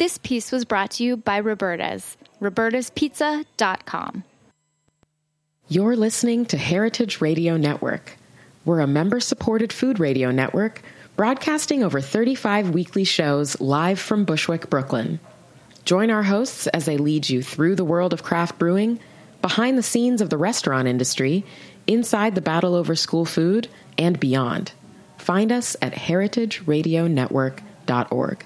This piece was brought to you by Roberta's, robertaspizza.com. You're listening to Heritage Radio Network. We're a member-supported food radio network broadcasting over 35 weekly shows live from Bushwick, Brooklyn. Join our hosts as they lead you through the world of craft brewing, behind the scenes of the restaurant industry, inside the battle over school food, and beyond. Find us at heritageradionetwork.org.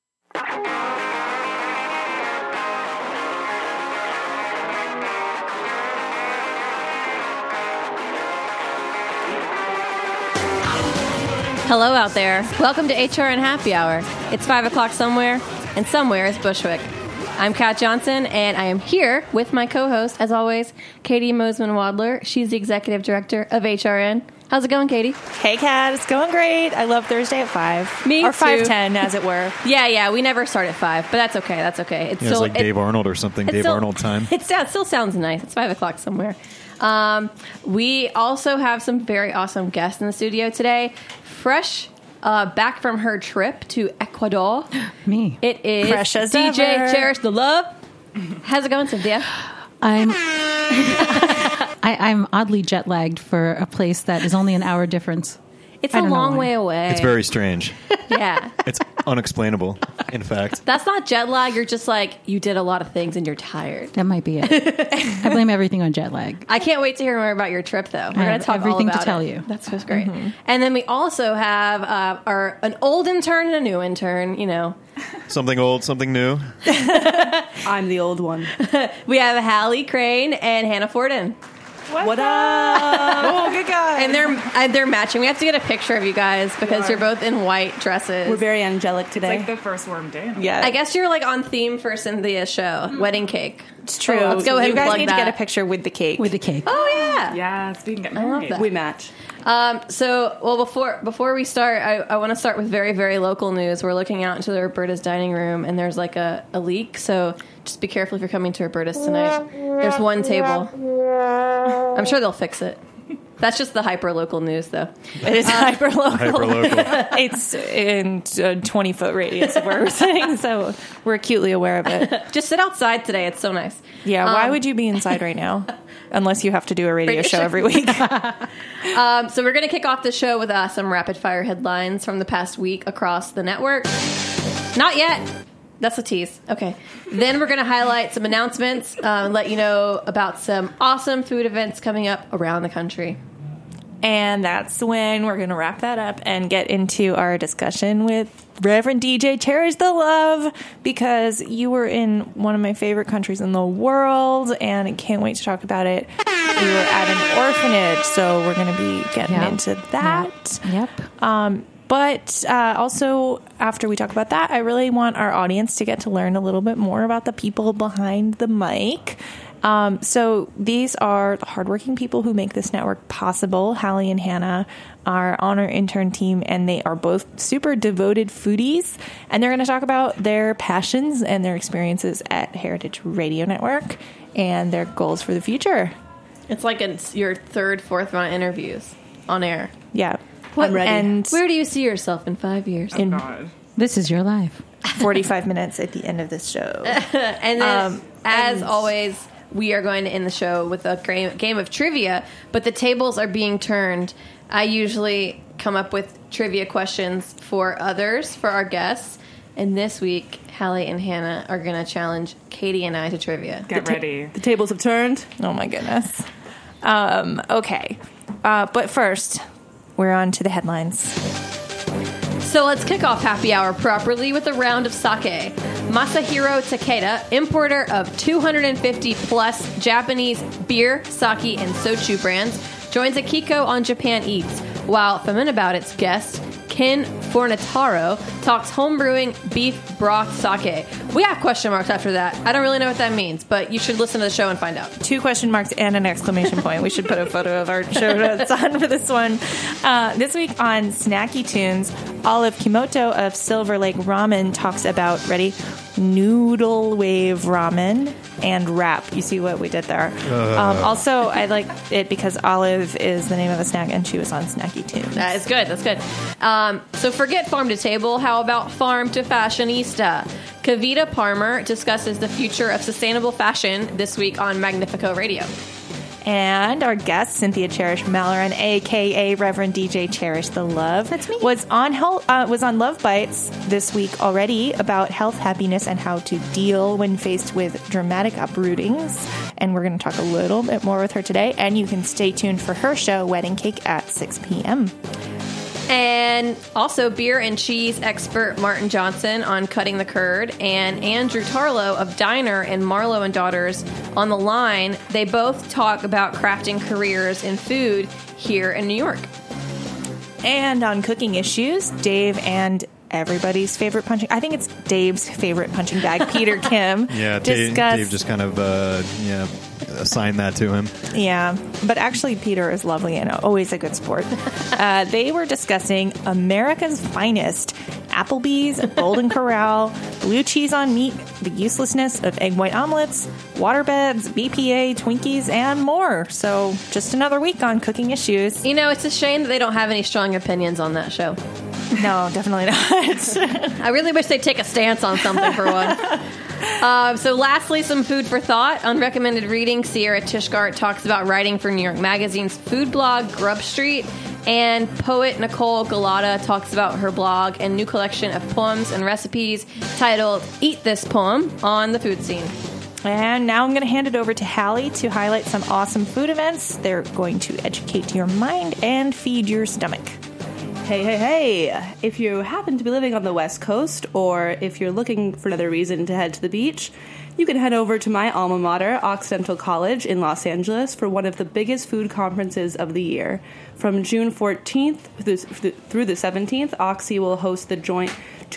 Hello out there. Welcome to HRN Happy Hour. It's 5 o'clock somewhere, and somewhere is Bushwick. I'm Kat Johnson, and I am here with my co-host, as always, Katie Mosman-Wadler. She's the executive director of HRN. How's it going, Katie? Hey, Kat. It's going great. I love Thursday at 5. Me or too. 5:10, as it were. Yeah. We never start at 5, but that's okay. That's okay. It's like Dave Arnold or something. Dave Arnold time. It still sounds nice. It's 5 o'clock somewhere. We also have some very awesome guests in the studio today. Fresh back from her trip to Ecuador. Me. It is Fresh as DJ ever. Cherish the Love. How's it going, Cynthia? I'm oddly jet lagged for a place that is only an hour difference. It's a long way away. It's very strange. Yeah. It's unexplainable, in fact. That's not jet lag. You're just like, you did a lot of things and you're tired. That might be it. I blame everything on jet lag. I can't wait to hear more about your trip, though. We're I going to talk have everything all about to tell it. you. That's just great. And then we also have an old intern and a new intern, you know. Something old, something new. I'm the old one. We have Hallie Crane and Hannah Forden. What up? Oh, good guy. And they're matching. We have to get a picture of you guys because you're both in white dresses. We're very angelic today. It's like the first warm day. Yeah. I guess you're like on theme for Cynthia's show, Wedding Cake. It's true. Let's go ahead You and guys plug need that. to get a picture with the cake. With the cake. Oh, yeah. Yeah, so we can get I love married. that. We match. Before we start, I want to start with very, very local news. We're looking out into the Roberta's dining room, and there's like a leak, so just be careful if you're coming to Roberta's tonight. There's one table. I'm sure they'll fix it. That's just the hyper-local news, though. It is hyper-local. Hyper-local. It's in a 20-foot radius of where we're sitting, so we're acutely aware of it. Just sit outside today. It's so nice. Yeah, why would you be inside right now? Unless you have to do a radio show every week. So we're going to kick off the show with some rapid-fire headlines from the past week across the network. Not yet. That's a tease. Okay. Then we're going to highlight some announcements, let you know about some awesome food events coming up around the country. And that's when we're going to wrap that up and get into our discussion with Reverend DJ Cherish the Love, because you were in one of my favorite countries in the world, and I can't wait to talk about it. You were at an orphanage, so we're going to be getting into that. Yep. But also, after we talk about that, I really want our audience to get to learn a little bit more about the people behind the mic. So these are the hardworking people who make this network possible. Hallie and Hannah are on our intern team, and they are both super devoted foodies. And they're going to talk about their passions and their experiences at Heritage Radio Network and their goals for the future. It's like your third, fourth round interviews on air. Yeah. I'm ready. And Where do you see yourself in 5 years? Oh, God. This is your life. 45 minutes at the end of this show. And then, as always, we are going to end the show with a game of trivia, but the tables are being turned. I usually come up with trivia questions for others, for our guests, and this week, Hallie and Hannah are going to challenge Katie and I to trivia. Get ready. The tables have turned. Oh, my goodness. Okay. But first, we're on to the headlines. So let's kick off happy hour properly with a round of sake. Masahiro Takeda, importer of 250 plus Japanese beer, sake, and sochu brands, joins Akiko on Japan Eats, while Feminaboutit's guest, Ken Fornataro, talks homebrewing beef broth sake. We have question marks after that. I don't really know what that means, but you should listen to the show and find out. 2 question marks and an exclamation point. We should put a photo of our show notes on for this one. This week on Snacky Tunes, Olive Kimoto of Silver Lake Ramen talks about, ready, noodle wave ramen, and wrap. You see what we did there. Also, I like it because Olive is the name of the snack, and she was on Snacky Tunes. That is good. That's good. So forget farm to table. How about farm to fashionista? Kavita Palmer discusses the future of sustainable fashion this week on Magnifico Radio. And our guest, Cynthia Cherish Malloran, a.k.a. Reverend DJ Cherish the Love. That's me. Was on Love Bites this week already about health, happiness, and how to deal when faced with dramatic uprootings. And we're going to talk a little bit more with her today. And you can stay tuned for her show, Wedding Cake, at 6 p.m. And also beer and cheese expert Martin Johnson on Cutting the Curd, and Andrew Tarlow of Diner and Marlowe and Daughters on the line. They both talk about crafting careers in food here in New York. And on Cooking Issues, Dave and everybody's favorite I think it's Dave's favorite punching bag, Peter Kim. Yeah, Dave just kind of assigned that to him. Yeah, but actually Peter is lovely and always a good sport. They were discussing America's finest, Applebee's, Golden Corral, blue cheese on meat, the uselessness of egg white omelets, waterbeds, BPA, Twinkies, and more. So just another week on Cooking Issues. You know, it's a shame that they don't have any strong opinions on that show. No, definitely not. I really wish they'd take a stance on something for one. So lastly, some food for thought. On recommended reading, Sierra Tishgart talks about writing for New York Magazine's food blog, Grub Street. And poet Nicole Galata talks about her blog and new collection of poems and recipes titled Eat This Poem on the food scene. And now I'm going to hand it over to Hallie to highlight some awesome food events. They're going to educate your mind and feed your stomach. Hey. If you happen to be living on the West Coast, or if you're looking for another reason to head to the beach, you can head over to my alma mater, Occidental College in Los Angeles, for one of the biggest food conferences of the year. From June 14th through the 17th, Oxy will host the joint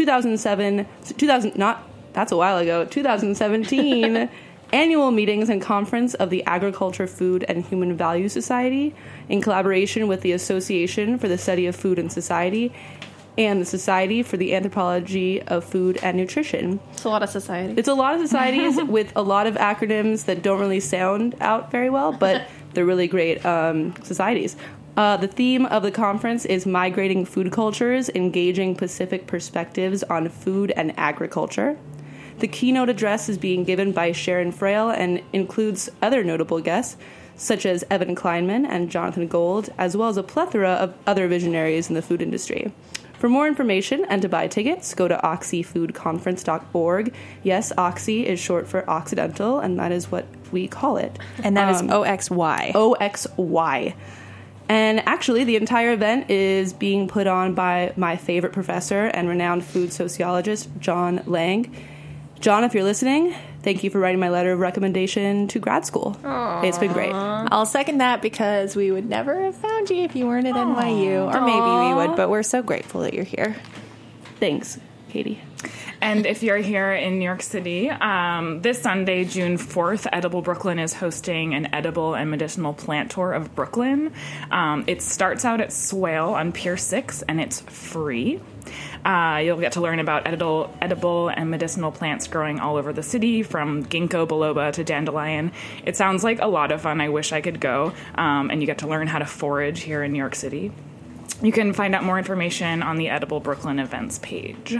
2017 annual meetings and conference of the Agriculture, Food, and Human Value Society in collaboration with the Association for the Study of Food and Society and the Society for the Anthropology of Food and Nutrition. It's a lot of societies. It's a lot of societies with a lot of acronyms that don't really sound out very well, but they're really great societies. The theme of the conference is Migrating Food Cultures, Engaging Pacific Perspectives on Food and Agriculture. The keynote address is being given by Sharon Frail and includes other notable guests, such as Evan Kleinman and Jonathan Gold, as well as a plethora of other visionaries in the food industry. For more information and to buy tickets, go to oxyfoodconference.org. Yes, Oxy is short for Occidental, and that is what we call it. And that is OXY. OXY. And actually, the entire event is being put on by my favorite professor and renowned food sociologist, John Lang. John, if you're listening, thank you for writing my letter of recommendation to grad school. Aww. It's been great. I'll second that because we would never have found you if you weren't at NYU. Or maybe we would, but we're so grateful that you're here. Thanks, Katie. And if you're here in New York City, this Sunday, June 4th, Edible Brooklyn is hosting an edible and medicinal plant tour of Brooklyn. It starts out at Swale on Pier 6, and it's free. You'll get to learn about edible and medicinal plants growing all over the city, from ginkgo biloba to dandelion. It sounds like a lot of fun. I wish I could go. And you get to learn how to forage here in New York City. You can find out more information on the Edible Brooklyn events page.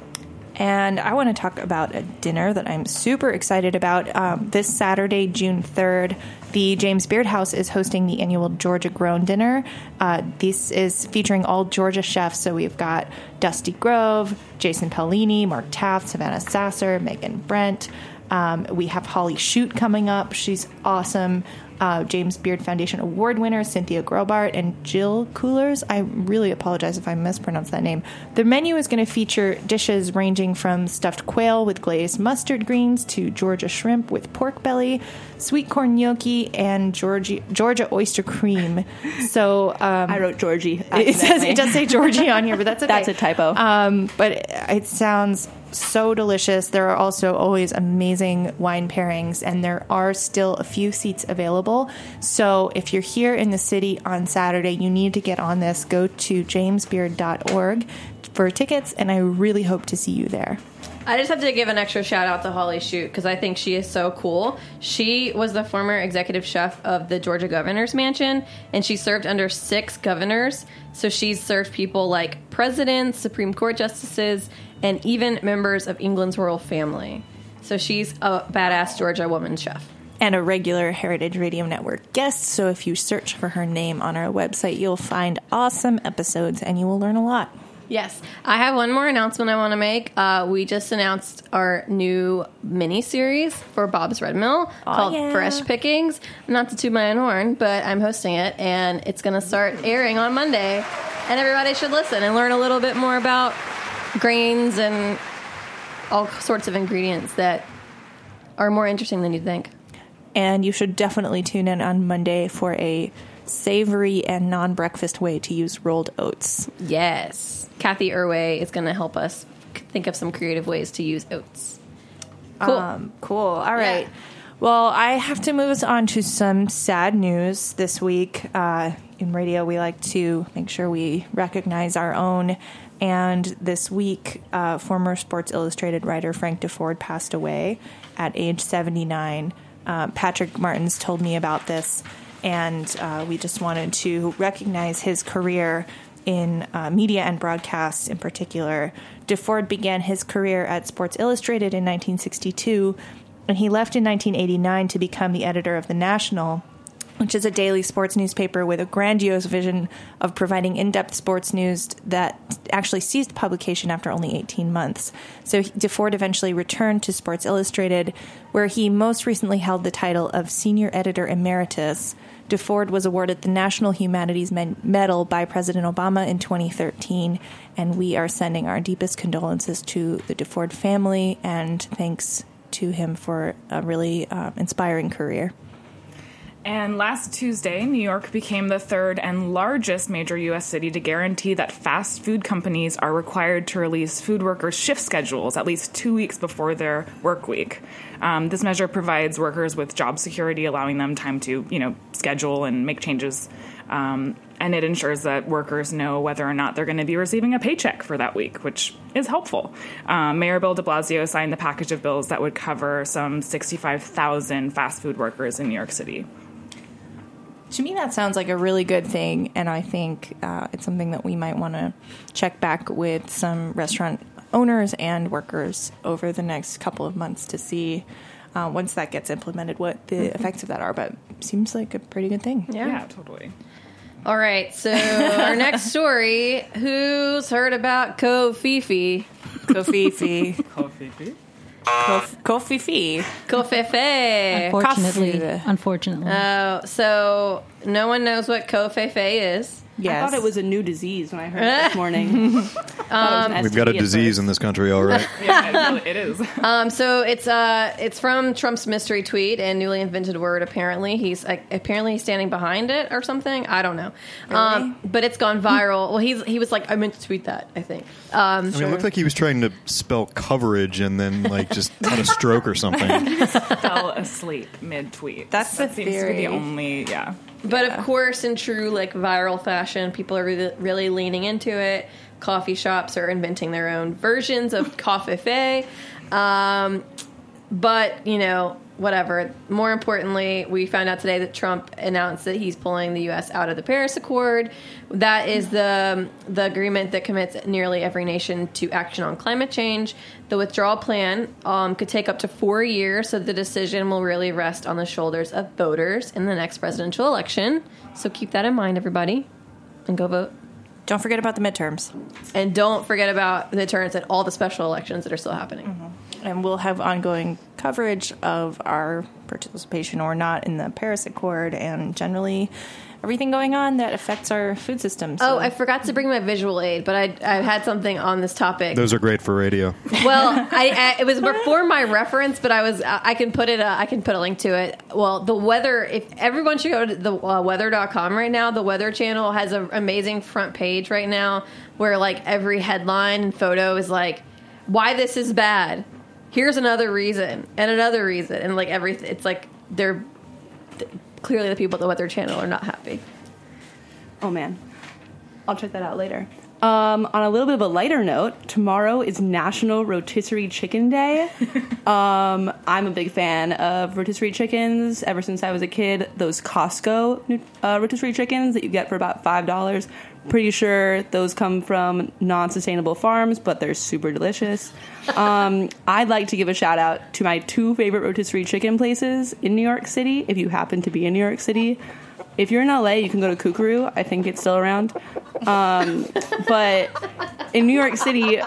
And I want to talk about a dinner that I'm super excited about. This Saturday, June 3rd, the James Beard House is hosting the annual Georgia Grown Dinner. This is featuring all Georgia chefs. So we've got Dusty Grove, Jason Pellini, Mark Taft, Savannah Sasser, Megan Brent. We have Holly Shute coming up. She's awesome. James Beard Foundation Award winner Cynthia Grobart and Jill Coolers. I really apologize if I mispronounced that name. The menu is going to feature dishes ranging from stuffed quail with glazed mustard greens to Georgia shrimp with pork belly, sweet corn gnocchi, and Georgia oyster cream. So I wrote Georgie. It does say Georgie on here, but that's okay. That's a typo. But it sounds so delicious. There are also always amazing wine pairings, and there are still a few seats available. So if you're here in the city on Saturday, you need to get on this. Go to jamesbeard.org. for tickets, and I really hope to see you there. I just have to give an extra shout out to Holly Shute because I think she is so cool. She was the former executive chef of the Georgia Governor's Mansion, and she served under 6 governors. So she's served people like presidents, Supreme Court justices, and even members of England's royal family. So she's a badass Georgia woman chef. And a regular Heritage Radio Network guest, so if you search for her name on our website, you'll find awesome episodes and you will learn a lot. Yes. I have one more announcement I want to make. We just announced our new mini-series for Bob's Red Mill called Fresh Pickings. Not to toot my own horn, but I'm hosting it, and it's going to start airing on Monday. And everybody should listen and learn a little bit more about grains and all sorts of ingredients that are more interesting than you think. And you should definitely tune in on Monday for a savory and non-breakfast way to use rolled oats. Yes. Kathy Irway is going to help us think of some creative ways to use oats. Cool. Cool. All right. Yeah. Well, I have to move us on to some sad news this week. In radio, we like to make sure we recognize our own. And this week, former Sports Illustrated writer Frank Deford passed away at age 79. Patrick Martins told me about this, and we just wanted to recognize his career in media and broadcast in particular. Deford began his career at Sports Illustrated in 1962, and he left in 1989 to become the editor of The National, which is a daily sports newspaper with a grandiose vision of providing in-depth sports news that actually ceased publication after only 18 months. So Deford eventually returned to Sports Illustrated, where he most recently held the title of Senior Editor Emeritus. Deford was awarded the National Humanities Medal by President Obama in 2013, and we are sending our deepest condolences to the Deford family, and thanks to him for a really inspiring career. And last Tuesday, New York became the third and largest major U.S. city to guarantee that fast food companies are required to release food workers' shift schedules at least 2 weeks before their work week. This measure provides workers with job security, allowing them time to, schedule and make changes. And it ensures that workers know whether or not they're going to be receiving a paycheck for that week, which is helpful. Mayor Bill de Blasio signed the package of bills that would cover some 65,000 fast food workers in New York City. To me, that sounds like a really good thing, and I think it's something that we might want to check back with some restaurant owners and workers over the next couple of months to see, once that gets implemented, what the effects of that are. But it seems like a pretty good thing. Yeah, totally. All right, so our next story, who's heard about Kofifi? Kofifi. Kofifi? Kofifi. Unfortunately. So no one knows what Kofefe is. Yes. I thought it was a new disease when I heard it this morning. We've got a disease in this country, all right. Yeah, it is. So it's from Trump's mystery tweet and newly invented word. Apparently, he's standing behind it or something. I don't know. Really? But it's gone viral. Well, he was like, I meant to tweet that. I think. It looked like he was trying to spell coverage and then just had a stroke or something. He just fell asleep mid-tweet. That seems to be the only, But of course, in true viral fashion, people are really leaning into it. Coffee shops are inventing their own versions of Kofife. But, whatever. More importantly, we found out today that Trump announced that he's pulling the U.S. out of the Paris Accord. That is the agreement that commits nearly every nation to action on climate change. The withdrawal plan could take up to 4 years, so the decision will really rest on the shoulders of voters in the next presidential election. So keep that in mind, everybody, and go vote. Don't forget about the midterms. And don't forget about the midterms and all the special elections that are still happening. Mm-hmm. And we'll have ongoing coverage of our participation or not in the Paris Accord and generally everything going on that affects our food system. So. Oh, I forgot to bring my visual aid, but I had something on this topic. Those are great for radio. Well, it was before my reference, but I can put a link to it. Well, the weather, if everyone should go to the weather.com right now. The Weather Channel has an amazing front page right now where every headline and photo is why this is bad. Here's another reason and another reason, and everything. It's they're clearly the people at the Weather Channel are not happy. Oh man, I'll check that out later. On a little bit of a lighter note, tomorrow is National Rotisserie Chicken Day. I'm a big fan of rotisserie chickens ever since I was a kid. Those Costco rotisserie chickens that you get for about $5. Pretty sure those come from non-sustainable farms, but they're super delicious. I'd like to give a shout out to my 2 favorite rotisserie chicken places in New York City, if you happen to be in New York City. If you're in LA, you can go to Kookaroo. I think it's still around. But in New York City...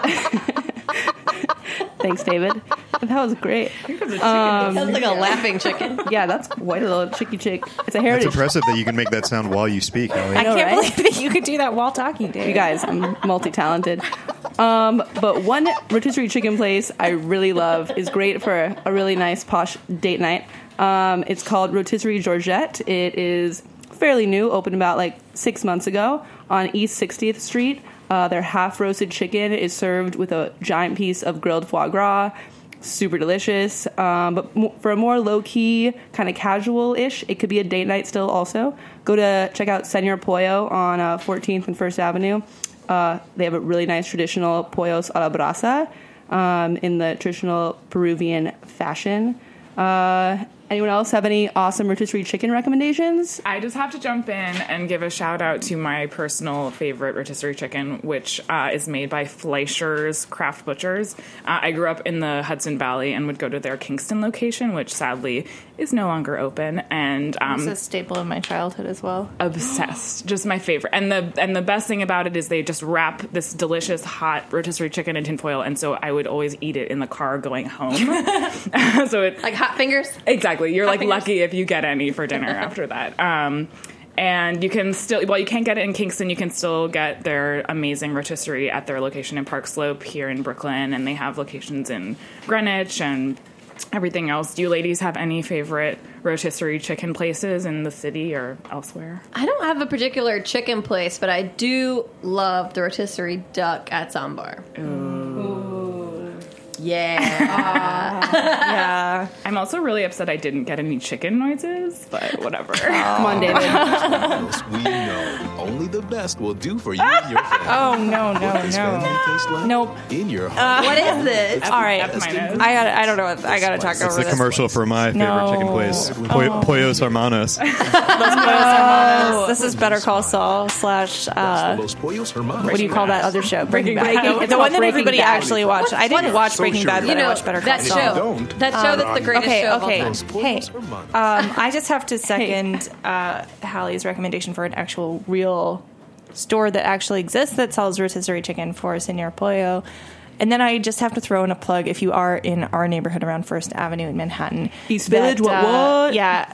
Thanks, David. That was great. Sounds like a laughing chicken. Yeah, that's quite a little chicky chick. It's a heritage. It's impressive that you can make that sound while you speak, Ellie. I know, can't right? believe that you could do that while talking, Dave. You guys, I'm multi-talented. But one rotisserie chicken place I really love is great for a really nice posh date night. It's called Rotisserie Georgette. It is fairly new, opened about like 6 months ago on East 60th Street. Their half-roasted chicken is served with a giant piece of grilled foie gras. Super delicious. But for a more low-key, kind of casual-ish, it could be a date night still also. Go to check out Senor Pollo on 14th and 1st Avenue. They have a really nice traditional pollos a la brasa in the traditional Peruvian fashion. Anyone else have any awesome rotisserie chicken recommendations? I just have to jump in and give a shout out to my personal favorite rotisserie chicken, which is made by Fleischer's Craft Butchers. I grew up in the Hudson Valley and would go to their Kingston location, which sadly is no longer open. And It's a staple of my childhood as well. obsessed, just my favorite. And the best thing about it is they just wrap this delicious hot rotisserie chicken in tinfoil, and so I would always eat it in the car going home. So it Like hot fingers? exactly. You're like fingers. lucky if you get any for dinner after that. And you can still, you can't get it in Kingston. You can still get their amazing rotisserie at their location in Park Slope here in Brooklyn, and they have locations in Greenwich and everything else. Do you ladies have any favorite rotisserie chicken places in the city or elsewhere? I don't have a particular chicken place, but I do love the rotisserie duck at Sambar. Yeah. Yeah. I'm also really upset I didn't get any chicken noises, but whatever. Come on, David. We know only the best will do for you and your family. Oh, no. Taste like Nope. in your home. What is this? All right. F minus. I don't know what I gotta talk It's over the this. commercial for my favorite chicken place, Pollos Hermanos. This is Better Call Saul / Los Pollos Hermanos. what do you call that other show? Breaking Bad. Bad. The one that Breaking everybody Bad. actually watched. I didn't watch Breaking Bad, but You I know, watched Better Call that Saul. show. Don't. That show that's the greatest show of all time. Los Hey, Pollos Hermanos. I just have to second Hallie's recommendation for an actual real store that actually exists that sells rotisserie chicken for Senor Pollo. And then I just have to throw in a plug if you are in our neighborhood around First Avenue in Manhattan. East Village, what? Yeah.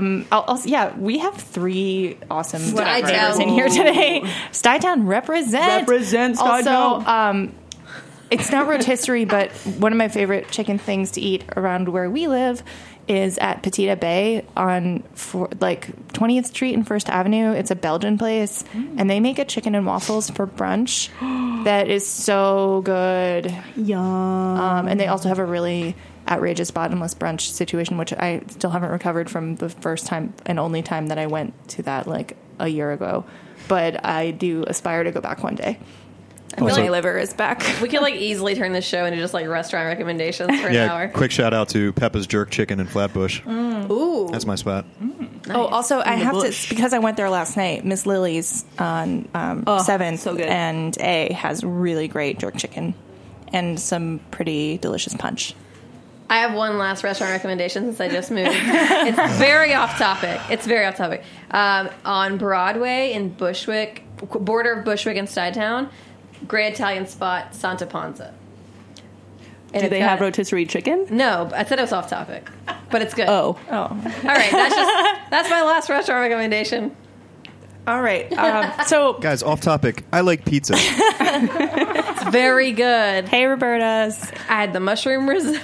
We have 3 awesome Stuytown. writers in here today. Stuytown represent. Represent Stuytown. Also, it's not rotisserie, but one of my favorite chicken things to eat around where we live is at Petita Bay on 20th Street and First Avenue. It's a Belgian place, and they make a chicken and waffles for brunch that is so good. Yum. And they also have a really outrageous bottomless brunch situation, which I still haven't recovered from the first time and only time that I went to that like a year ago. But I do aspire to go back one day. I feel my liver is back. We could like easily turn this show into just like restaurant recommendations for an hour. Quick shout out to Peppa's Jerk Chicken in Flatbush. Ooh. That's my spot. Oh, also, I have to, because I went there last night, Miss Lily's on 7th so good. and A has really great jerk chicken and some pretty delicious punch. I have one last restaurant recommendation since I just moved. It's very off topic. On Broadway in Bushwick, border of Bushwick and Stuytown, great Italian spot, Santa Ponza. And Do they it's have got- rotisserie chicken? No, I said it was off topic, but it's good. Oh. All right, that's my last restaurant recommendation. All right. So, Guys, off topic. I like pizza. It's very good. hey, Roberta's. I had the mushroom risotto.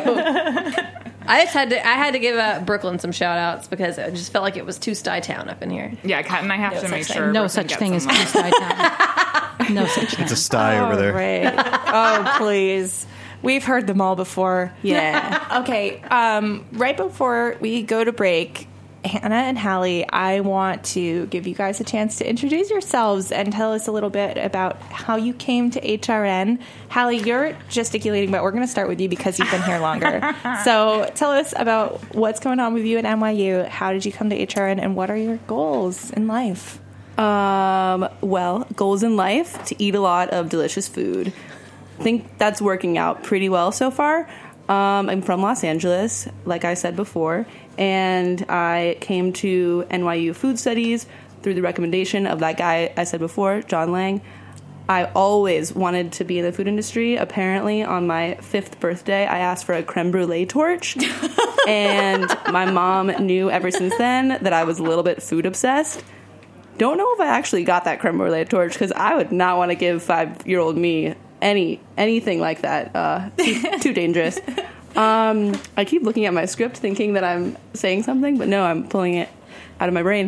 I had to give Brooklyn some shout outs because it just felt like it was too Stuytown up in here. Yeah, Kat and I have to make sure. No Brooklyn such gets thing as some East Stuytown. No such thing. It's a sty over there. Right. Oh, please. We've heard them all before. Yeah. Okay. Right before we go to break, Hannah and Hallie, I want to give you guys a chance to introduce yourselves and tell us a little bit about how you came to HRN. Hallie, you're gesticulating, but we're going to start with you because you've been here longer. So tell us about what's going on with you at NYU. How did you come to HRN, and what are your goals in life? Well, goals in life, to eat a lot of delicious food. I think that's working out pretty well so far. I'm from Los Angeles, like I said before, and I came to NYU Food Studies through the recommendation of that guy I said before, John Lang. I always wanted to be in the food industry. Apparently, on my 5th birthday, I asked for a creme brulee torch, and my mom knew ever since then that I was a little bit food obsessed. Don't know if I actually got that creme brulee torch, because I would not want to give 5-year-old me anything like that. Too dangerous. I keep looking at my script thinking that I'm saying something, but no, I'm pulling it out of my brain.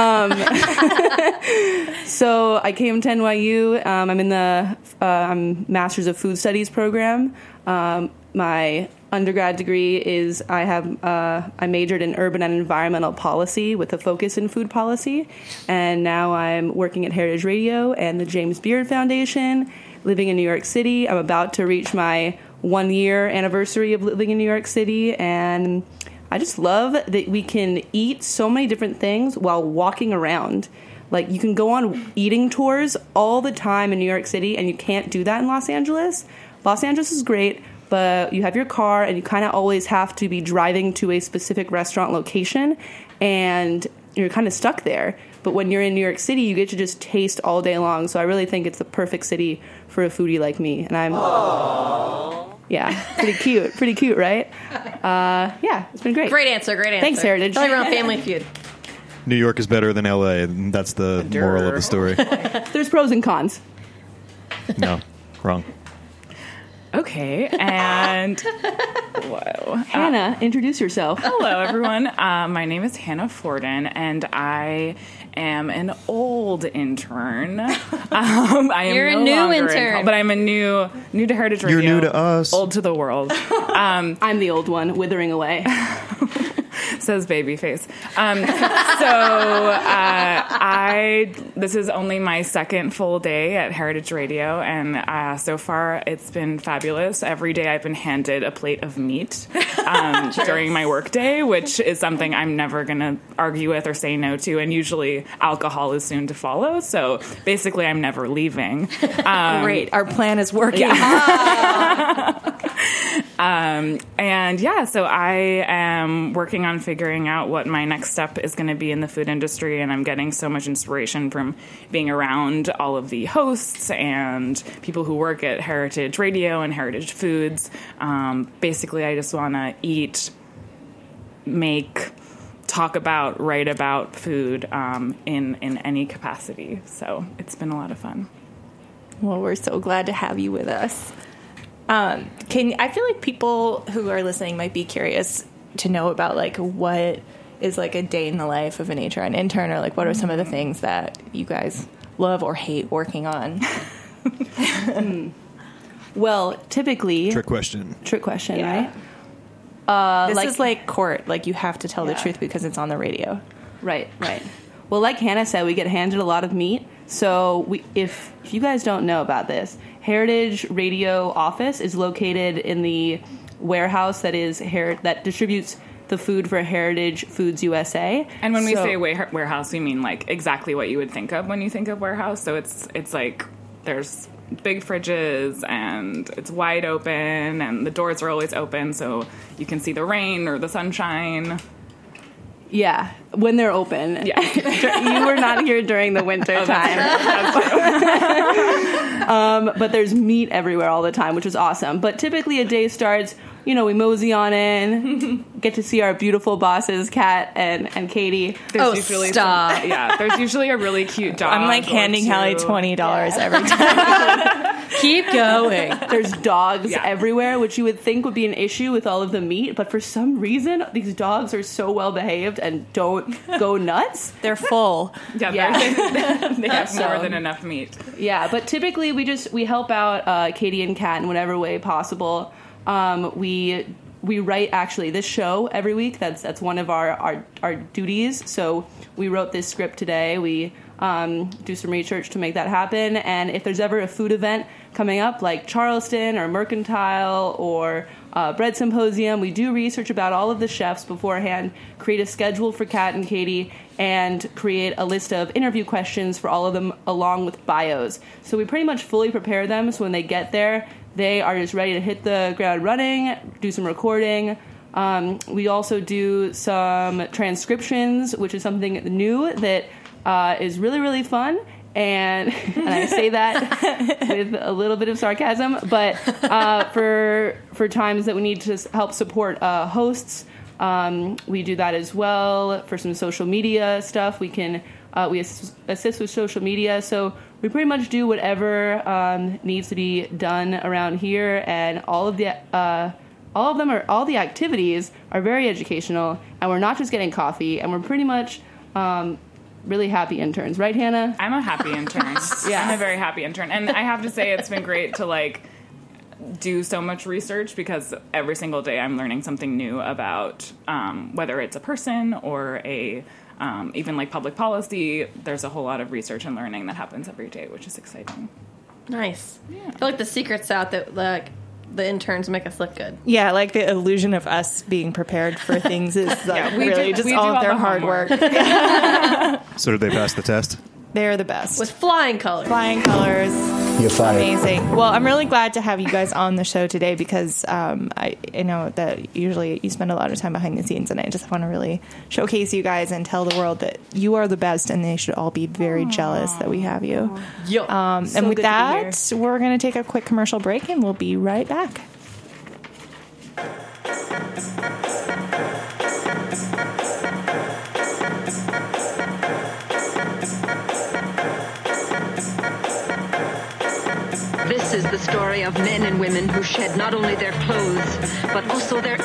So I came to NYU. I'm in the Masters of Food Studies program. My undergrad degree is I majored in urban and environmental policy with a focus in food policy, and now I'm working at Heritage Radio and the James Beard Foundation, living in New York City. I'm about to reach my 1-year anniversary of living in New York City, and I just love that we can eat so many different things while walking around. Like, you can go on eating tours all the time in New York City, and you can't do that in Los Angeles. Los Angeles is great, but you have your car, and you kind of always have to be driving to a specific restaurant location, and you're kind of stuck there. But when you're in New York City, you get to just taste all day long. So I really think it's the perfect city for a foodie like me. And I'm... Aww. Yeah, pretty cute, right? Yeah, it's been great. Great answer. Thanks, Heritage. Tell me around Family Feud. New York is better than LA, and that's the moral of the story. There's pros and cons. No, wrong. Okay, and whoa. Hannah, introduce yourself. Hello, everyone. My name is Hannah Forden, and I am an old intern. You're a new intern. But I'm a new to Heritage Radio. You're new to us. Old to the world. I'm the old one, withering away. Says Babyface. This is only my 2nd full day at Heritage Radio, and so far it's been fabulous. Every day I've been handed a plate of meat during my workday, which is something I'm never going to argue with or say no to, and usually alcohol is soon to follow, so basically I'm never leaving. Great. Our plan is working. So I am working on figuring out what my next step is going to be in the food industry, and I'm getting so much inspiration from being around all of the hosts and people who work at Heritage Radio and Heritage Foods. Basically, I just want to eat, make, talk about, write about food in any capacity. So it's been a lot of fun. Well, we're so glad to have you with us. I feel like people who are listening might be curious to know about, like, what is, like, a day in the life of an HRN intern, or, like, what are some of the things that you guys love or hate working on? Well, typically... Trick question, yeah. Right? This is like court. Like, you have to tell the truth because it's on the radio. Right. Well, like Hannah said, we get handed a lot of meat. So if you guys don't know about this, Heritage Radio office is located in the warehouse that distributes the food for Heritage Foods USA. And when we say warehouse, we mean, like, exactly what you would think of when you think of warehouse. So it's like there's big fridges, and it's wide open, and the doors are always open so you can see the rain or the sunshine. Yeah, when they're open. Yeah. You were not here during the winter time. But there's meat everywhere all the time, which is awesome. But typically a day starts, we mosey on in, get to see our beautiful bosses, Kat and Katie. There's stop. There's usually a really cute dog. I'm like handing Hallie $20 every time. Keep going. There's dogs everywhere, which you would think would be an issue with all of the meat, but for some reason, these dogs are so well behaved and don't go nuts. They're full. They have more than enough meat. Yeah, but typically we help out Katie and Kat in whatever way possible. We we write actually this show every week. That's one of our duties. So we wrote this script today. We do some research to make that happen. And if there's ever a food event coming up, like Charleston or Mercantile or Bread Symposium, we do research about all of the chefs beforehand, create a schedule for Kat and Katie, and create a list of interview questions for all of them along with bios. So we pretty much fully prepare them so when they get there, they are just ready to hit the ground running, do some recording. We also do some transcriptions, which is something new that is really, really fun. And I say that with a little bit of sarcasm, but for times that we need to help support hosts, we do that as well. For some social media stuff, we assist with social media. So we pretty much do whatever needs to be done around here, and all the activities are very educational, and we're not just getting coffee, and we're pretty much really happy interns, right, Hannah? I'm a happy intern. Yeah, I'm a very happy intern, and I have to say it's been great to do so much research, because every single day I'm learning something new about whether it's a person or a even public policy. There's a whole lot of research and learning that happens every day, which is exciting. Nice. Yeah. I feel like the secret's out that the interns make us look good. Yeah, the illusion of us being prepared for things is we all of their hard work. So did they pass the test? They're the best. With flying colors. Flying colors. You're fired. Amazing. Well, I'm really glad to have you guys on the show today, because I know that usually you spend a lot of time behind the scenes, and I just want to really showcase you guys and tell the world that you are the best, and they should all be very jealous that we have you. And with that, we're going to take a quick commercial break, and we'll be right back. This is the story of men and women who shed not only their clothes, but also their...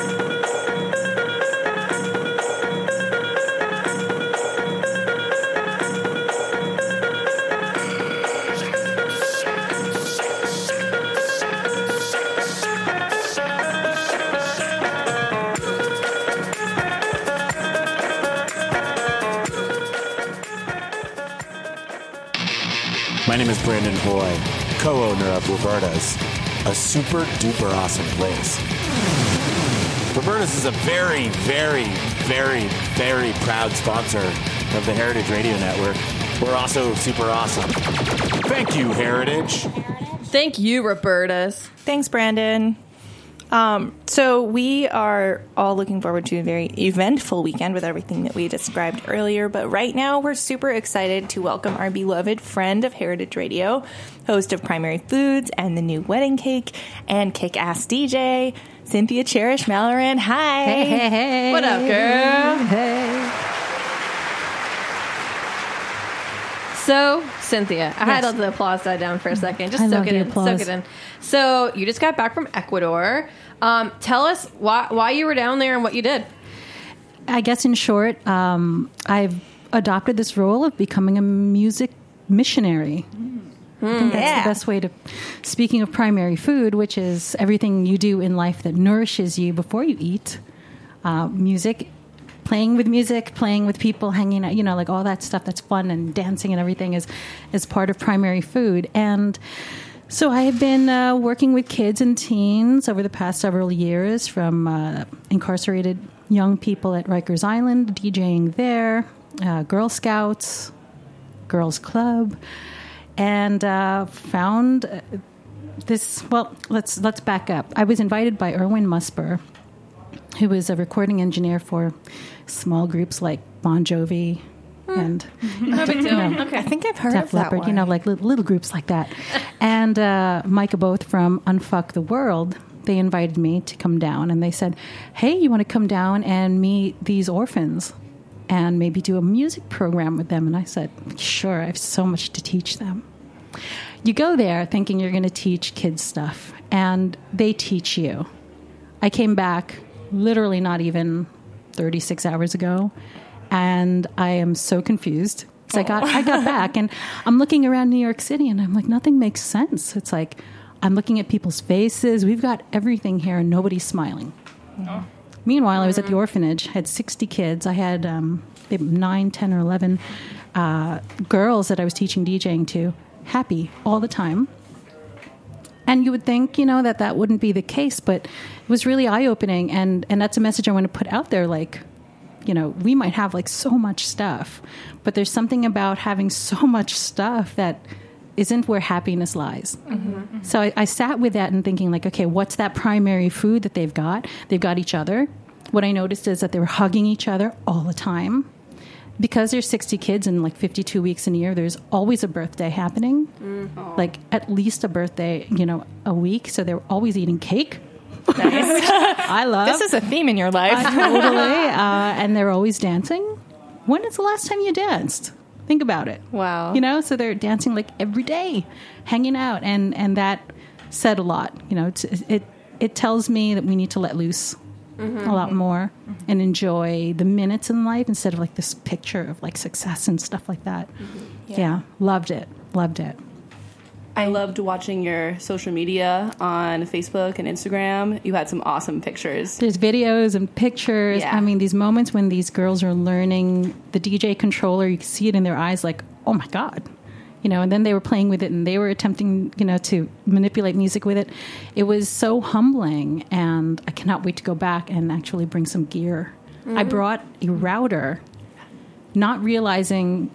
My name is Brandon Hoy, co-owner of Roberta's, a super duper awesome place. Roberta's is a very, very, very, very proud sponsor of the Heritage Radio Network. We're also super awesome. Thank you, Heritage. Thank you, Roberta's. Thanks, Brandon. So we are all looking forward to a very eventful weekend with everything that we described earlier. But right now, we're super excited to welcome our beloved friend of Heritage Radio, host of Primary Foods and The New Wedding Cake, and kick-ass DJ, Cynthia Cherish Malloran. Hi. Hey. What up, girl? Hey. So, Cynthia, I had the applause die down for a second. Just soak it in. So, you just got back from Ecuador. Tell us why you were down there and what you did. I guess in short, I've adopted this role of becoming a music missionary. I think that's the best way to... Speaking of primary food, which is everything you do in life that nourishes you before you eat, music... Playing with people, hanging out, all that stuff that's fun, and dancing and everything is part of primary food. And so I have been working with kids and teens over the past several years, from incarcerated young people at Rikers Island, DJing there, Girl Scouts, Girls Club, and found this. Well, let's back up. I was invited by Erwin Musper, who was a recording engineer for small groups like Bon Jovi and Okay. I think I've heard Def of that Leppard, one. little groups like that. And Micah Both from Unfuck the World, they invited me to come down, and they said, hey, you want to come down and meet these orphans and maybe do a music program with them? And I said, sure, I have so much to teach them. You go there thinking you're going to teach kids stuff, and they teach you. I came back literally not even 36 hours ago, and I am so confused. So I got back, and I'm looking around New York City, and I'm like, nothing makes sense. It's like I'm looking at people's faces. We've got everything here, and nobody's smiling. Meanwhile, I was at the orphanage, had 60 kids. I had 9, 10, or 11 girls that I was teaching DJing to, happy all the time. And you would think, that wouldn't be the case, but it was really eye-opening. And that's a message I want to put out there. Like, we might have like so much stuff, but there's something about having so much stuff that isn't where happiness lies. Mm-hmm. So I sat with that and thinking like, okay, what's that primary food that they've got? They've got each other. What I noticed is that they were hugging each other all the time. Because there's 60 kids and like 52 weeks in a year, there's always a birthday happening. Mm-hmm. Like at least a birthday, a week. So they're always eating cake. Nice. I love. This is a theme in your life. Totally. And they're always dancing. When is the last time you danced? Think about it. Wow. So they're dancing like every day, hanging out. And that said a lot. It tells me that we need to let loose a lot more and enjoy the minutes in life instead of like this picture of like success and stuff like that. Yeah. Loved it. I loved watching your social media on Facebook and Instagram. You had some awesome pictures. There's videos and pictures. Yeah. I mean, these moments when these girls are learning the DJ controller, you can see it in their eyes like, oh my God. And then they were playing with it and they were attempting, to manipulate music with it. It was so humbling, and I cannot wait to go back and actually bring some gear. Mm-hmm. I brought a router, not realizing...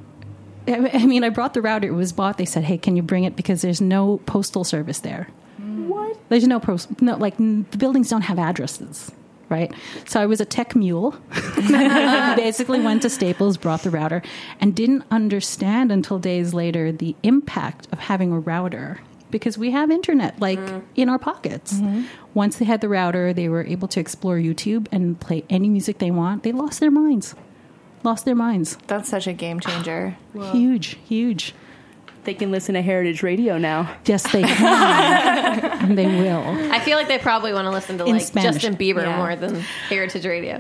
I brought the router. It was bought. They said, "Hey, can you bring it because there's no postal service there." What? There's no the buildings don't have addresses, right? So I was a tech mule. Basically went to Staples, brought the router, and didn't understand until days later the impact of having a router because we have internet in our pockets. Mm-hmm. Once they had the router, they were able to explore YouTube and play any music they want. They lost their minds. That's such a game changer. Huge. They can listen to Heritage Radio now. Yes, they can. And they will. I feel like they probably want to listen to Spanish. Justin Bieber more than Heritage Radio.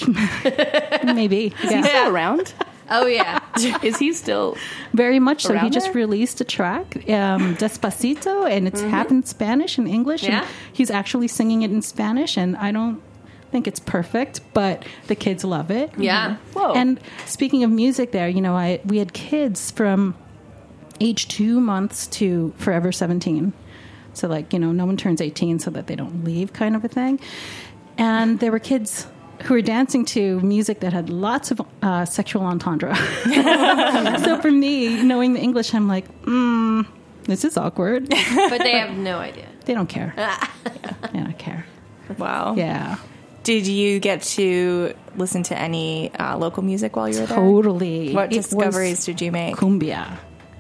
Maybe. Is he still around? Oh, yeah. Is he still very much so? He just there? released a track, Despacito, and it's half in Spanish and English. Yeah. And he's actually singing it in Spanish, and I don't think it's perfect, but the kids love it. Yeah. Whoa. And speaking of music there, we had kids from age 2 months to forever 17. So no one turns 18 so that they don't leave kind of a thing. And there were kids who were dancing to music that had lots of sexual entendre. So for me, knowing the English, I'm like, this is awkward. But they have no idea. They don't care. They don't care. Wow. Yeah. Did you get to listen to any local music while you were there? Totally. What discoveries did you make? Cumbia.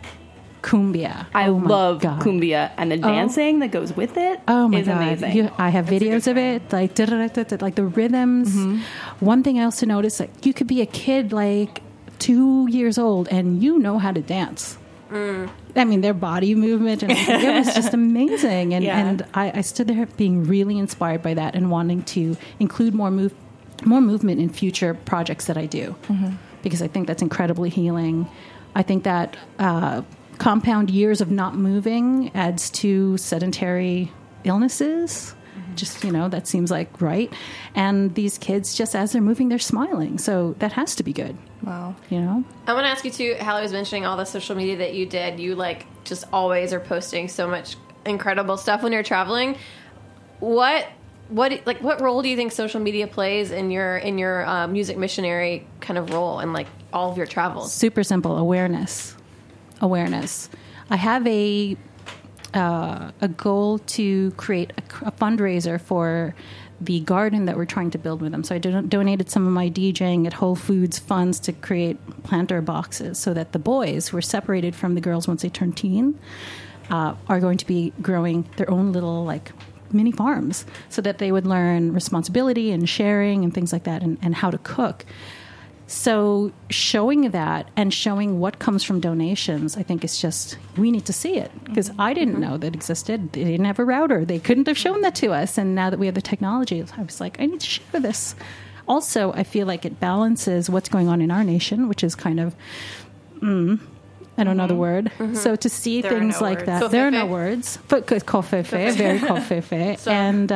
I love cumbia, and the dancing that goes with it is amazing. I have videos of it, like the rhythms. Mm-hmm. One thing I also noticed, you could be a kid 2 years old and you know how to dance. Their body movement, and it was just amazing. And I stood there being really inspired by that and wanting to include more movement in future projects that I do, because I think that's incredibly healing. I think that compound years of not moving adds to sedentary illnesses. Just, that seems like right. And these kids, just as they're moving, they're smiling. So that has to be good. Wow. I want to ask you, too, Hallie was mentioning all the social media that you did. You, just always are posting so much incredible stuff when you're traveling. What role do you think social media plays in your music missionary kind of role and, all of your travels? Super simple. Awareness. I have a goal to create a fundraiser for the garden that we're trying to build with them. So I donated some of my DJing at Whole Foods funds to create planter boxes so that the boys who are separated from the girls once they turn teen are going to be growing their own little mini farms so that they would learn responsibility and sharing and things like that and how to cook. So showing that and showing what comes from donations, I think it's just, we need to see it because I didn't know that existed. They didn't have a router. They couldn't have shown that to us. And now that we have the technology, I was like, I need to share this. Also, I feel like it balances what's going on in our nation, which is kind of, I don't know the word. So to see There are things no like words. that, there are no words. But kofefe, very kofefe. And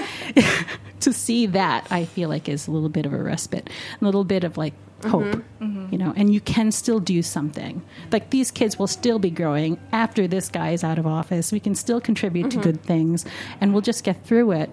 to see that, I feel like is a little bit of a respite, a little bit of like hope, you know, and you can still do something. Like these kids will still be growing after this guy is out of office. We can still contribute to good things, and we'll just get through it.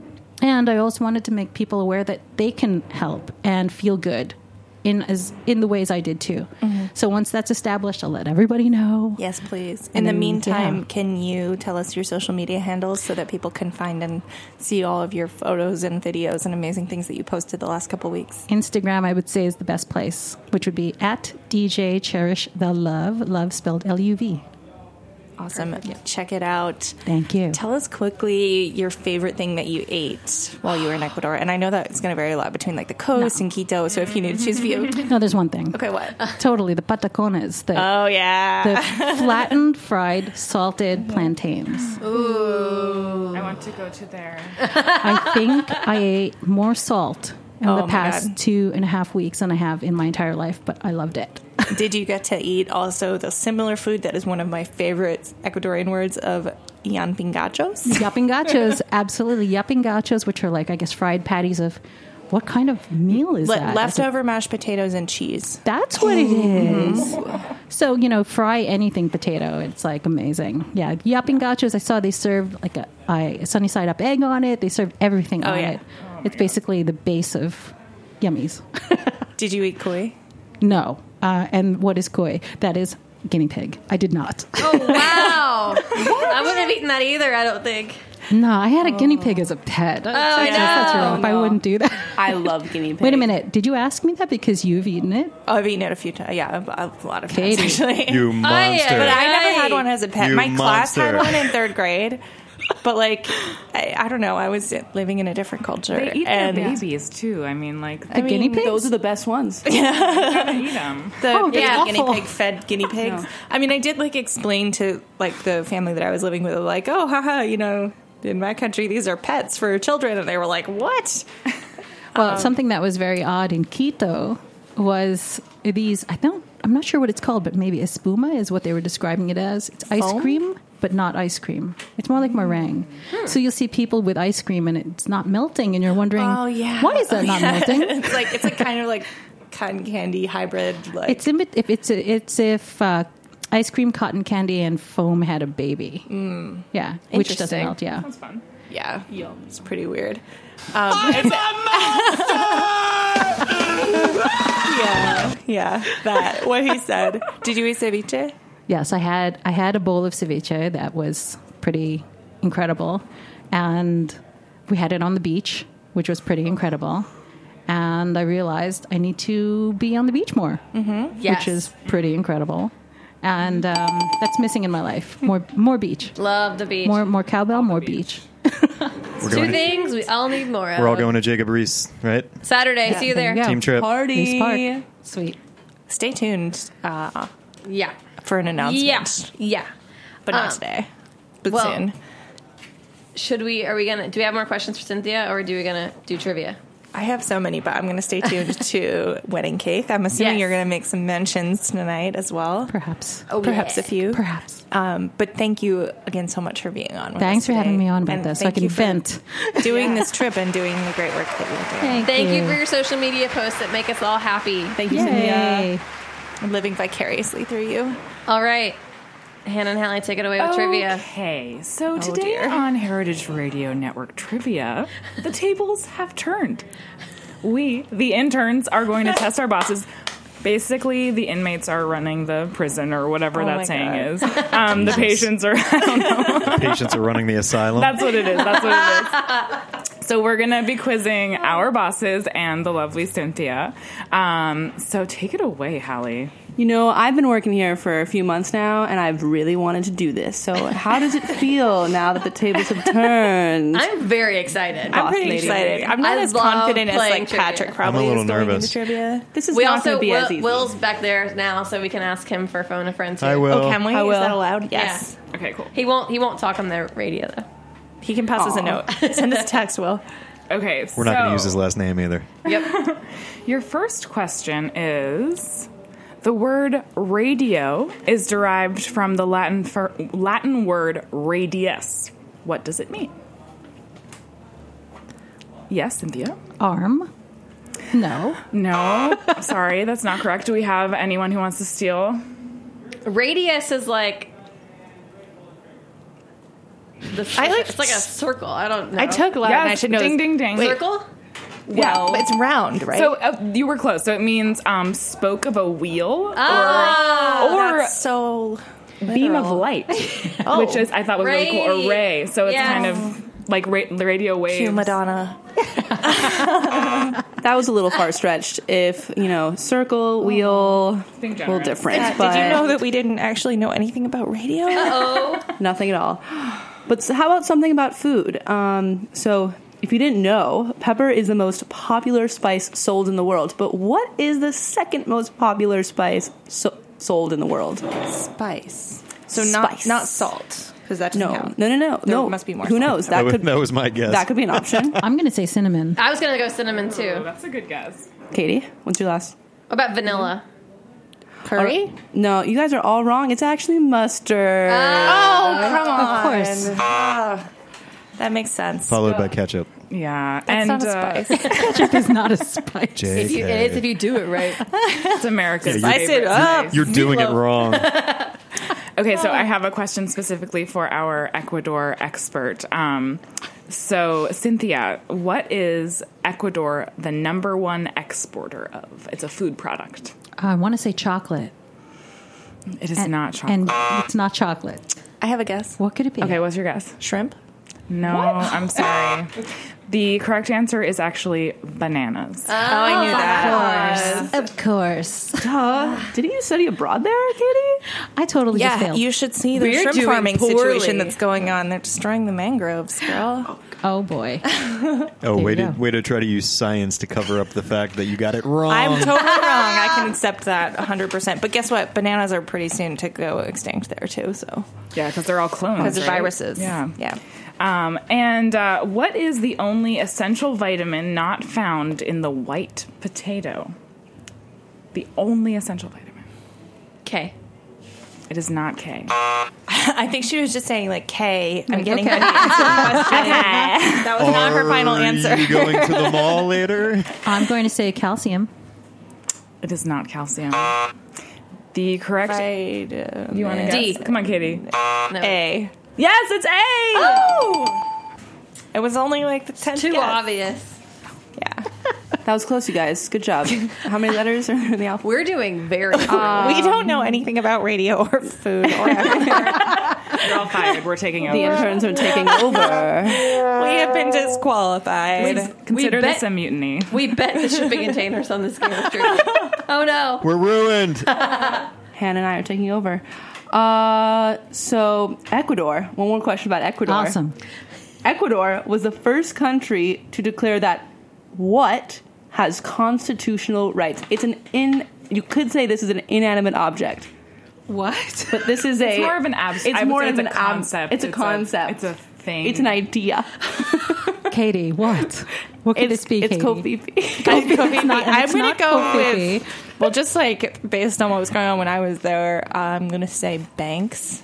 And I also wanted to make people aware that they can help and feel good in the ways I did too. So once that's established, I'll let everybody know. Yes, please. And In the then, meantime, yeah. can you tell us your social media handles so that people can find and see all of your photos and videos and amazing things that you posted the last couple weeks? Instagram, I would say, is the best place, which would be at DJ Cherish the Love spelled LUV. Awesome. Check it out. Thank you. Tell us quickly your favorite thing that you ate while you were in Ecuador. And I know that it's going to vary a lot between like the coast and Quito. So if you need to choose a few. No, there's one thing. Okay, what? Totally, the patacones. Oh, yeah. The flattened, fried, salted plantains. Ooh. I want to go to there. I think I ate more salt in Oh the my past God. 2.5 weeks than I have in my entire life, but I loved it. Did you get to eat also the similar food that is one of my favorite Ecuadorian words of yapingachos? Yapingachos, absolutely. Yapingachos, which are like, I guess, fried patties of what kind of meal is that? Leftover mashed potatoes and cheese. That's what it is. So, you know, fry anything potato. It's like amazing. Yeah. Yapingachos, I saw they served like a sunny side up egg on it. They served everything on it. It's basically the base of yummies. Did you eat koi? No. And what is koi? That is guinea pig. I did not. Oh, wow. I wouldn't have eaten that either, I don't think. No, I had a guinea pig as a pet. That's rough. I wouldn't do that. I love guinea pig. Wait a minute. Did you ask me that because you've eaten it? Oh, I've eaten it a few times. Yeah, a lot of Katie. times, actually. You monster. But I never had one as a pet. You My class had monster. one in 3rd grade. But, like, I don't know. I was living in a different culture. They eat their babies, too. I mean, like... The guinea pigs? Those are the best ones. gotta eat them. The baby that's guinea awful. pig fed guinea pigs. No. I mean, I did, like, explain to, like, the family that I was living with, like, oh, haha, you know, in my country, these are pets for children. And they were like, what? Well, something that was very odd in Quito was these, I'm not sure what it's called, but maybe espuma is what they were describing it as. It's ice Foam? cream, but not ice cream. It's more like meringue. So you'll see people with ice cream and it's not melting and you're wondering, Oh, yeah. why is that not melting? It's like kind of like cotton candy hybrid. Like, It's if ice cream, cotton candy, and foam had a baby. Yeah, which doesn't Interesting. melt, yeah. That's fun. yeah, it's pretty weird. Yeah, that what he said. Did you eat ceviche? Yes, I had a bowl of ceviche that was pretty incredible, and we had it on the beach, which was pretty incredible. And I realized I need to be on the beach more, which is pretty incredible. And that's missing in my life. More beach, Love the beach. more cowbell, more beach. We're Two going. things we all need more of. We're all going to Jacob Reese, right? Saturday. See you there. There you go. Team trip. Party. Reese Park. Sweet. Stay tuned Yeah. for an announcement. Yeah. But not today. But well, soon. Do we have more questions for Cynthia, or do we gonna do trivia? I have so many, but I'm going to stay tuned to Wedding Cake. I'm assuming Yes. you're going to make some mentions tonight as well. Perhaps. Perhaps a few. Perhaps. But thank you again so much for being on with Thanks us for having today. me on about And this so I thank can you for vent. doing this trip and doing the great work that you're doing. Thank you for your social media posts that make us all happy. Thank you, Yay. Cynthia. I'm living vicariously through you. All right. Hannah and Hallie, take it away with trivia. Okay, so today dear. on Heritage Radio Network Trivia, the tables have turned. We, the interns, are going to test our bosses. Basically, the inmates are running the prison or whatever Oh my that saying God. is. The patients are, I don't know. The patients are running the asylum. That's what it is. That's what it is. So we're going to be quizzing our bosses and the lovely Cynthia. So take it away, Hallie. You know, I've been working here for a few months now, and I've really wanted to do this. So how does it feel now that the tables have turned? I'm very excited. I'm pretty lady. excited. I'm not I as love confident as playing like trivia. Patrick probably I'm a little is going nervous. into trivia. This is We not also going to be as easy. Will's back there now, so we can ask him for phone a friend too. I will. Oh, can we? I Is will. that allowed? Yes. Okay, cool. He won't talk on the radio though. He can pass us a note. Send us a text, Will. Okay, We're not going to use his last name either. Your first question is, The word radio is derived from the Latin word radius. What does it mean? Yes, Cynthia? Arm? No. No. Sorry, that's not correct. Do we have anyone who wants to steal? Radius is like... it's like a circle. I don't know. I took Latin. Yes, I should know. ding, ding, ding. Circle? Well, it's round, right? So you were close. So it means spoke of a wheel or that's so beam of light, which is I thought was really cool. Or ray. So it's kind of like radio waves. Cue Madonna. That was a little far stretched. If circle, wheel, a little different. Yeah, but did you know that we didn't actually know anything about radio? Nothing at all. But how about something about food? So if you didn't know, pepper is the most popular spice sold in the world. But what is the second most popular spice sold in the world? Spice. So Spice. not salt. Because that doesn't count. No. There must be more. Who knows? That was my guess. That could be an option. I'm going to say cinnamon. I was going to go cinnamon, too. That's a good guess. Katie, what's your last? What about vanilla? Curry? No, you guys are all wrong. It's actually mustard. Come on. Of course. That makes sense. Followed by ketchup. Yeah, That's not a spice. Ketchup is not a spice. It is if you do it right. It's America's Yeah, favorite it up. spice. You're doing it wrong. Okay, so I have a question specifically for our Ecuador expert. So, Cynthia, what is Ecuador the number one exporter of? It's a food product. I want to say chocolate. It is not chocolate. And it's not chocolate. I have a guess. What could it be? Okay, what's your guess? Shrimp? No, I'm sorry. The correct answer is actually bananas. I knew that. Of course. Didn't you study abroad there, Katie? I totally just Yeah, failed. you should see the We're shrimp doing farming poorly. situation that's going on. They're destroying the mangroves, girl. Oh, boy. Oh, you way go. to try to use science to cover up the fact that you got it wrong. I'm totally wrong. I can accept that 100%. But guess what? Bananas are pretty soon to go extinct there, too. So Yeah, because they're all clones. because of right? viruses. Yeah. Yeah. And what is the only essential vitamin not found in the white potato? The only essential vitamin. K. It is not K. I think she was just saying, like, K. I'm getting ready to answer the question. That was not her final answer. Are you going to the mall later? I'm going to say calcium. It is not calcium. The correct... You want to D. guess? Come on, Katie. No. A. Yes, it's A! Oh! It was only like the 10th Too guess. obvious. Yeah. That was close, you guys. Good job. How many letters are in the alphabet? We're doing very well. We don't know anything about radio or food or anything. You're all fired. We're taking over. The interns are taking over. We have been disqualified. Consider bet- this a mutiny. We bet the shipping containers on this game of True. Oh, no. We're ruined. Hannah and I are taking over. So Ecuador. One more question about Ecuador. Awesome. Ecuador was the first country to declare that what has constitutional rights. You could say this is an inanimate object. What? But this is It's more of an abstract. It's more of it's an a concept. It's a concept. It's a thing. It's an idea. Katie, what? What could this be, It's Katie? Kofifi. I'm going to go Kofifi. with, well, just like based on what was going on when I was there, I'm going to say banks.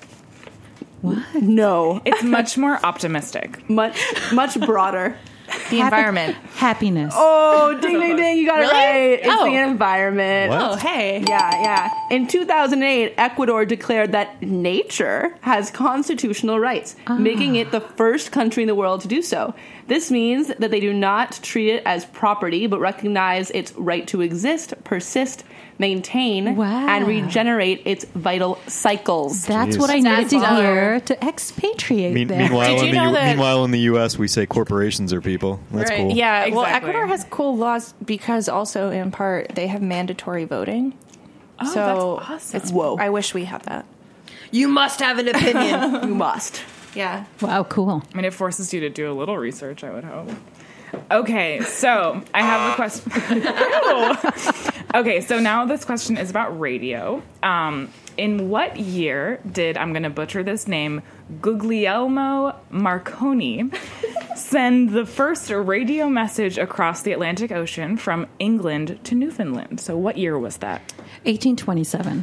No, It's much more optimistic. much broader. The environment. Happiness. Oh, ding, ding, ding. You got it right. It's Oh. the environment. What? Oh, hey. Yeah. In 2008, Ecuador declared that nature has constitutional rights, making it the first country in the world to do so. This means that they do not treat it as property, but recognize its right to exist, persist, maintain, Wow. and regenerate its vital cycles. That's Jeez. what I needed to That's hear to expatriate there. Meanwhile, in the U.S., we say corporations are people. That's Right. cool. Yeah, well, Exactly. Ecuador has cool laws because also in part they have mandatory voting. Oh, So that's awesome. it's, Whoa. I wish we had that. You must have an opinion. You must. Yeah. Wow, cool. I mean, it forces you to do a little research, I would hope. Okay, so I have a question. Okay, so now this question is about radio. In what year did, I'm going to butcher this name, Guglielmo Marconi send the first radio message across the Atlantic Ocean from England to Newfoundland? So what year was that? 1827.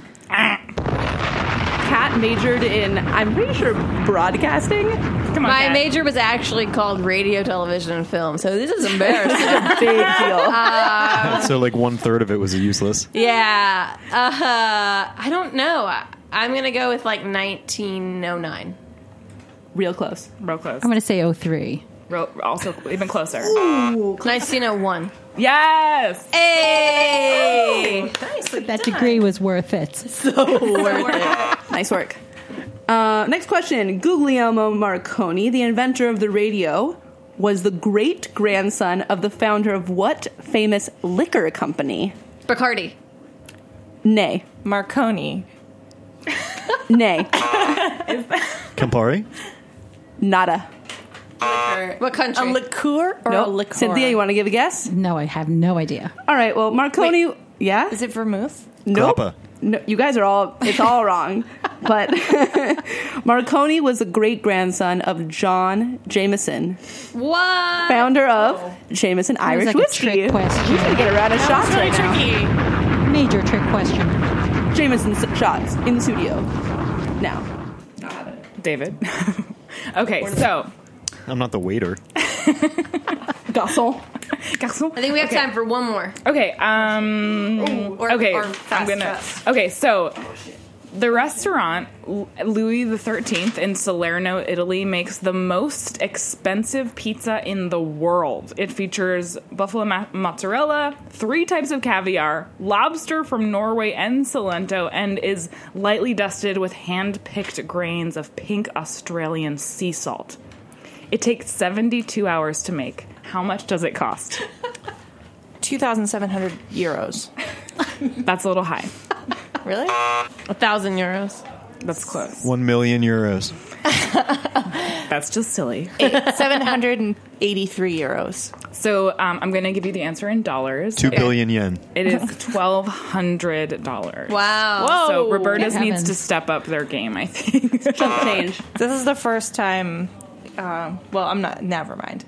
Kat majored in, I'm pretty sure, broadcasting. Come on, My Kat. major was actually called radio, television, and film, so this is embarrassing. Big deal. So like 1/3 of it was useless. Yeah. I don't know. I'm going to go with like 1909. Real close. Real close. I'm going to say 03. Also even closer. 1901. Yes! Hey! That degree was worth it. Nice work. Next question. Guglielmo Marconi, the inventor of the radio, was the great-grandson of the founder of what famous liquor company? Bacardi. Nay. Marconi. Nay. Campari? Nada. What country? A liqueur or a Nope. liqueur? Cynthia, you want to give a guess? No, I have no idea. All right, well, Marconi... Yeah? Is it vermouth? Nope. Grappa. No, you guys are it's all wrong. But Marconi was the great-grandson of John Jameson, What? founder of Jameson Irish like a whiskey. trick question. You can get a round of shots right now. Major trick question. Jameson shots in the studio. Now. David. Okay, so... Mm-hmm. I'm not the waiter. Garçon. Garçon. I think we have time for one more. Okay, okay, or I'm gonna... Okay, so... The restaurant, Louis XIII in Salerno, Italy, makes the most expensive pizza in the world. It features buffalo mozzarella, 3 types of caviar, lobster from Norway and Salento, and is lightly dusted with hand-picked grains of pink Australian sea salt. It takes 72 hours to make. How much does it cost? 2,700 euros. That's a little high. Really? 1,000 euros. That's close. 1 million euros. That's just silly. 783 euros. So I'm going to give you the answer in dollars. 2 billion yen. It is $1,200. Wow. So Roberta's Good needs heavens. to step up their game, I think. Chunk change. This is the first time. Well, I'm not. Never mind.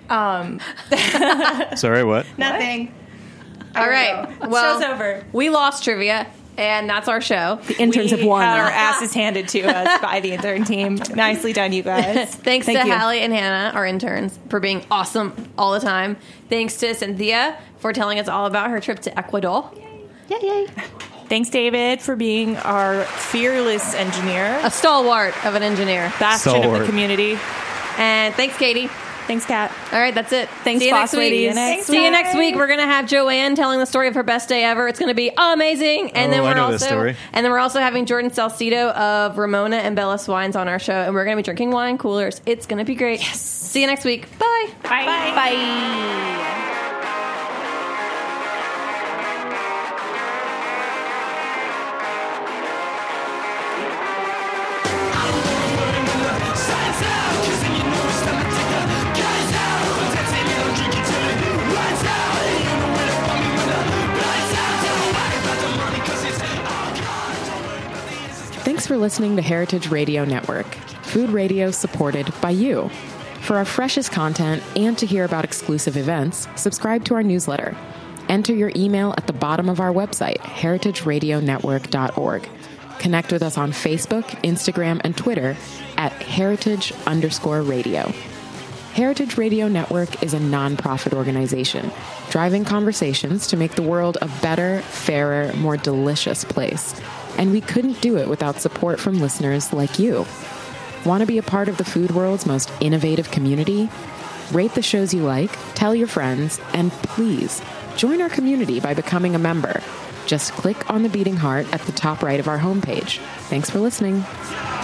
Sorry, what? Nothing. All right. Well, Show's over. we lost trivia, and that's our show. The interns have won. Had our asses handed to us by the intern team. Nicely done, you guys. Thanks Thank to you. Hallie and Hannah, our interns, for being awesome all the time. Thanks to Cynthia for telling us all about her trip to Ecuador. Yay. Thanks, David, for being our fearless engineer, A stalwart of an engineer. bastion of Stalwart. the community. And thanks, Katie. Thanks, Kat. All right, that's it. Thanks, See you boss next week. ladies. See you next week. We're gonna have Joanne telling the story of her best day ever. It's gonna be amazing. And then Oh, I we're know also this story. and then we're also having Jordan Salcido of Ramona and Bellas Wines on our show, and we're gonna be drinking wine coolers. It's gonna be great. Yes. See you next week. Bye. Bye. Bye. Thanks for listening to Heritage Radio Network, food radio supported by you. For our freshest content and to hear about exclusive events, subscribe to our newsletter. Enter your email at the bottom of our website, heritageradionetwork.org. Connect with us on Facebook, Instagram, and Twitter at heritage_radio. Heritage Radio Network is a nonprofit organization driving conversations to make the world a better, fairer, more delicious place. And we couldn't do it without support from listeners like you. Want to be a part of the food world's most innovative community? Rate the shows you like, tell your friends, and please join our community by becoming a member. Just click on the beating heart at the top right of our homepage. Thanks for listening.